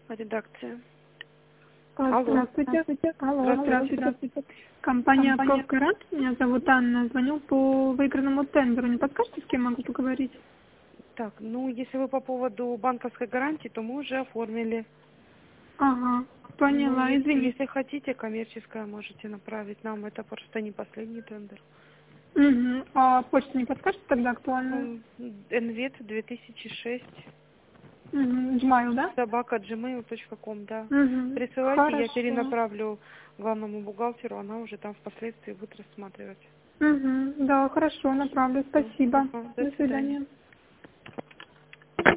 Редакция. Алло. Здравствуйте. Алло, Здравствуйте. Компания «Гарант». Меня зовут Анна. Звоню по выигранному тендеру. Не подскажете, с кем могу поговорить? Так, ну, если вы по поводу банковской гарантии, то мы уже оформили. Ага, поняла, Ну, извините. если хотите, коммерческое можете направить нам. Это просто не последний тендер. Угу. А почту не подскажете тогда актуальную? НВЕТ 2006. Угу. Gmail, да? @gmail.com, да. Угу. Присылайте, я Хорошо. перенаправлю главному бухгалтеру, она уже там впоследствии будет рассматривать. Угу. Да, хорошо, направлю. Спасибо. Ага, до До свидания. свидания.